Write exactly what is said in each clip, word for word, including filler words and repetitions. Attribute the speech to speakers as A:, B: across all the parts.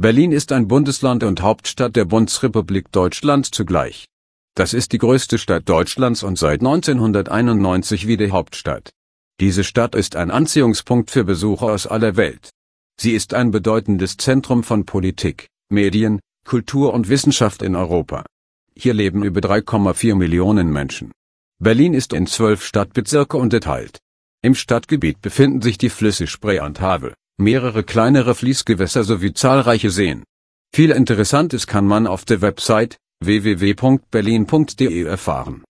A: Berlin ist ein Bundesland und Hauptstadt der Bundesrepublik Deutschland zugleich. Das ist die größte Stadt Deutschlands und seit neunzehnhunderteinundneunzig wieder Hauptstadt. Diese Stadt ist ein Anziehungspunkt für Besucher aus aller Welt. Sie ist ein bedeutendes Zentrum von Politik, Medien, Kultur und Wissenschaft in Europa. Hier leben über drei Komma vier Millionen Menschen. Berlin ist in zwölf Stadtbezirke unterteilt. Im Stadtgebiet befinden sich die Flüsse Spree und Havel, mehrere kleinere Fließgewässer sowie zahlreiche Seen. Viel Interessantes kann man auf der Website w w w punkt berlin punkt d e erfahren.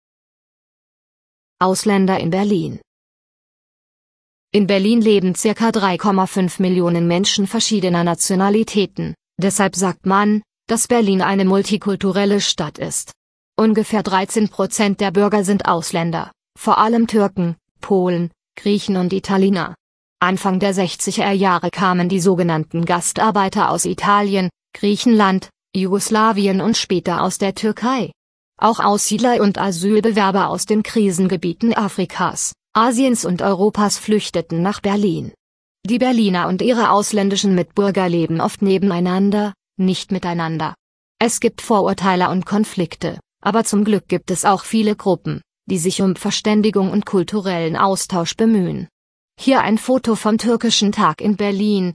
B: Ausländer in Berlin. In Berlin leben circa drei Komma fünf Millionen Menschen verschiedener Nationalitäten, deshalb sagt man, dass Berlin eine multikulturelle Stadt ist. Ungefähr dreizehn Prozent der Bürger sind Ausländer, vor allem Türken, Polen, Griechen und Italiener. Anfang der sechziger Jahre kamen die sogenannten Gastarbeiter aus Italien, Griechenland, Jugoslawien und später aus der Türkei. Auch Aussiedler und Asylbewerber aus den Krisengebieten Afrikas, Asiens und Europas flüchteten nach Berlin. Die Berliner und ihre ausländischen Mitbürger leben oft nebeneinander, nicht miteinander. Es gibt Vorurteile und Konflikte, aber zum Glück gibt es auch viele Gruppen, die sich um Verständigung und kulturellen Austausch bemühen. Hier ein Foto vom Türkischen Tag in Berlin.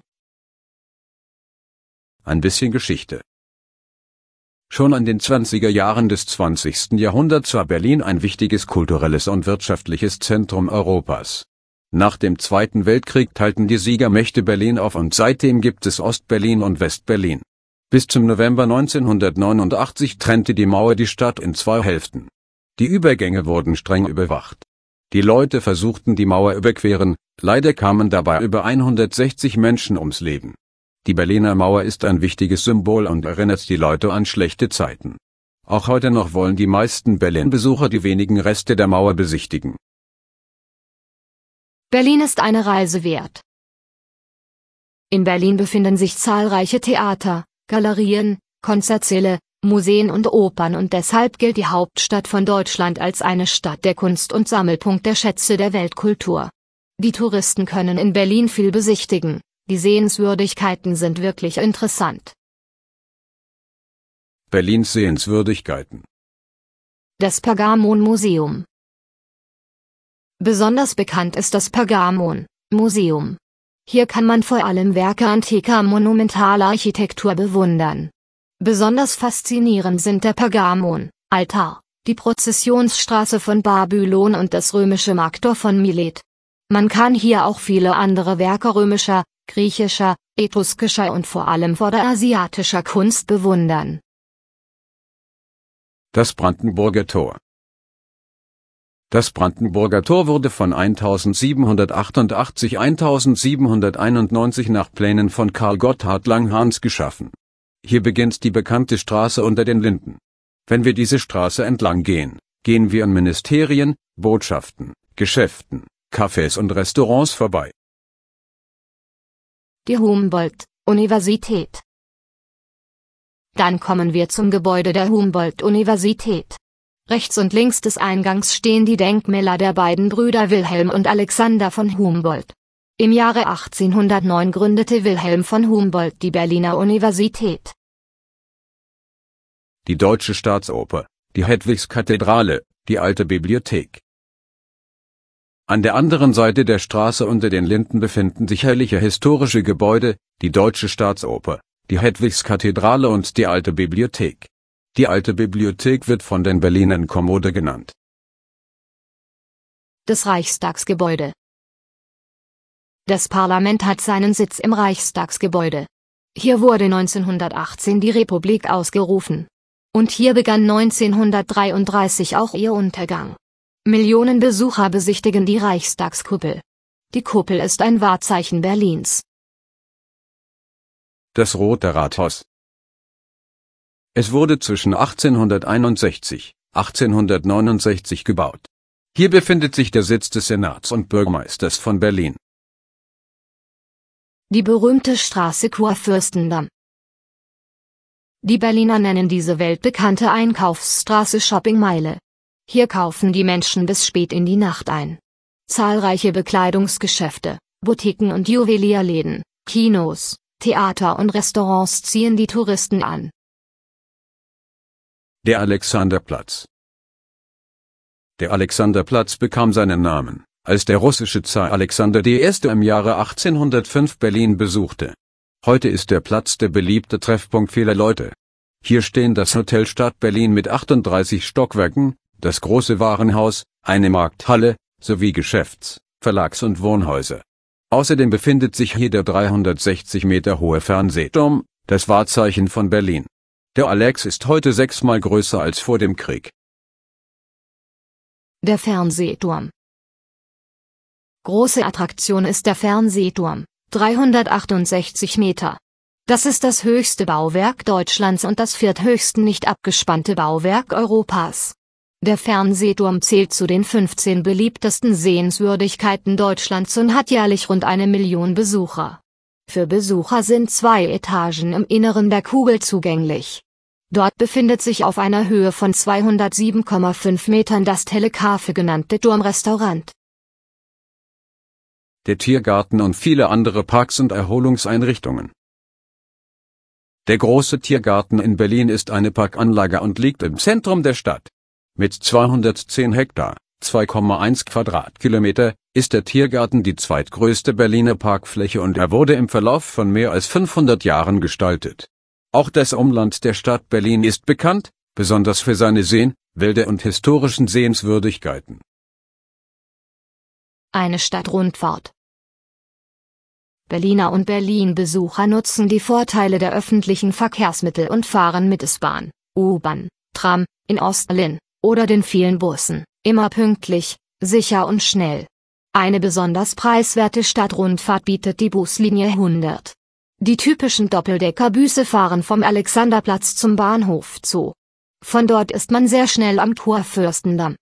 A: Ein bisschen Geschichte. Schon in den zwanziger Jahren des zwanzigsten Jahrhunderts war Berlin ein wichtiges kulturelles und wirtschaftliches Zentrum Europas. Nach dem Zweiten Weltkrieg teilten die Siegermächte Berlin auf und seitdem gibt es Ost-Berlin und West-Berlin. Bis zum November neunzehnhundertneunundachtzig trennte die Mauer die Stadt in zwei Hälften. Die Übergänge wurden streng überwacht. Die Leute versuchten die Mauer überqueren, leider kamen dabei über hundertsechzig Menschen ums Leben. Die Berliner Mauer ist ein wichtiges Symbol und erinnert die Leute an schlechte Zeiten. Auch heute noch wollen die meisten Berlin-Besucher die wenigen Reste der Mauer besichtigen.
B: Berlin ist eine Reise wert. In Berlin befinden sich zahlreiche Theater, Galerien, Konzertsäle, Museen und Opern und deshalb gilt die Hauptstadt von Deutschland als eine Stadt der Kunst und Sammelpunkt der Schätze der Weltkultur. Die Touristen können in Berlin viel besichtigen. Die Sehenswürdigkeiten sind wirklich interessant.
A: Berlins Sehenswürdigkeiten.
B: Das Pergamon-Museum. Besonders bekannt ist das Pergamon-Museum. Hier kann man vor allem Werke antiker monumentaler Architektur bewundern. Besonders faszinierend sind der Pergamon-Altar, die Prozessionsstraße von Babylon und das römische Markttor von Milet. Man kann hier auch viele andere Werke römischer, griechischer, etruskischer und vor allem vorderasiatischer Kunst bewundern.
A: Das Brandenburger Tor. Das Brandenburger Tor wurde von eintausendsiebenhundertachtundachtzig bis eintausendsiebenhunderteinundneunzig nach Plänen von Karl Gotthard Langhans geschaffen. Hier beginnt die bekannte Straße unter den Linden. Wenn wir diese Straße entlang gehen, gehen wir an Ministerien, Botschaften, Geschäften, Cafés und Restaurants vorbei.
B: Die Humboldt-Universität. Dann kommen wir zum Gebäude der Humboldt-Universität. Rechts und links des Eingangs stehen die Denkmäler der beiden Brüder Wilhelm und Alexander von Humboldt. Im Jahre achtzehnhundertneun gründete Wilhelm von Humboldt die Berliner Universität.
A: Die Deutsche Staatsoper, die Hedwigskathedrale, die Alte Bibliothek. An der anderen Seite der Straße unter den Linden befinden sich herrliche historische Gebäude, die Deutsche Staatsoper, die Hedwigskathedrale und die Alte Bibliothek. Die Alte Bibliothek wird von den Berlinern Kommode genannt.
B: Das Reichstagsgebäude. Das Parlament hat seinen Sitz im Reichstagsgebäude. Hier wurde neunzehnhundertachtzehn die Republik ausgerufen. Und hier begann neunzehnhundertdreiunddreißig auch ihr Untergang. Millionen Besucher besichtigen die Reichstagskuppel. Die Kuppel ist ein Wahrzeichen Berlins.
A: Das Rote Rathaus. Es wurde zwischen achtzehnhunderteinundsechzig und achtzehnhundertneunundsechzig gebaut. Hier befindet sich der Sitz des Senats und Bürgermeisters von Berlin.
B: Die berühmte Straße Kurfürstendamm. Die Berliner nennen diese weltbekannte Einkaufsstraße Shoppingmeile. Hier kaufen die Menschen bis spät in die Nacht ein. Zahlreiche Bekleidungsgeschäfte, Boutiquen und Juwelierläden, Kinos, Theater und Restaurants ziehen die Touristen an.
A: Der Alexanderplatz. Der Alexanderplatz bekam seinen Namen, als der russische Zar Alexander der Erste im Jahre achtzehnhundertfünf Berlin besuchte. Heute ist der Platz der beliebte Treffpunkt vieler Leute. Hier stehen das Hotel Stadt Berlin mit achtunddreißig Stockwerken, das große Warenhaus, eine Markthalle, sowie Geschäfts-, Verlags- und Wohnhäuser. Außerdem befindet sich hier der dreihundertsechzig Meter hohe Fernsehturm, das Wahrzeichen von Berlin. Der Alex ist heute sechsmal größer als vor dem Krieg.
B: Der Fernsehturm. Große Attraktion ist der Fernsehturm, dreihundertachtundsechzig Meter. Das ist das höchste Bauwerk Deutschlands und das vierthöchste nicht abgespannte Bauwerk Europas. Der Fernsehturm zählt zu den fünfzehn beliebtesten Sehenswürdigkeiten Deutschlands und hat jährlich rund eine Million Besucher. Für Besucher sind zwei Etagen im Inneren der Kugel zugänglich. Dort befindet sich auf einer Höhe von zweihundertsieben Komma fünf Metern das Telekafe genannte Turmrestaurant.
A: Der Tiergarten und viele andere Parks und Erholungseinrichtungen. Der große Tiergarten in Berlin ist eine Parkanlage und liegt im Zentrum der Stadt. Mit zweihundertzehn Hektar, zwei Komma eins Quadratkilometer, ist der Tiergarten die zweitgrößte Berliner Parkfläche und er wurde im Verlauf von mehr als fünfhundert Jahren gestaltet. Auch das Umland der Stadt Berlin ist bekannt, besonders für seine Seen, Wälder und historischen Sehenswürdigkeiten.
B: Eine Stadtrundfahrt. Berliner und Berlin-Besucher nutzen die Vorteile der öffentlichen Verkehrsmittel und fahren mit S-Bahn, U-Bahn, Tram, in Ost-Berlin oder den vielen Bussen, immer pünktlich, sicher und schnell. Eine besonders preiswerte Stadtrundfahrt bietet die Buslinie hundert. Die typischen Doppeldeckerbüsse fahren vom Alexanderplatz zum Bahnhof Zoo. Von dort ist man sehr schnell am Kurfürstendamm.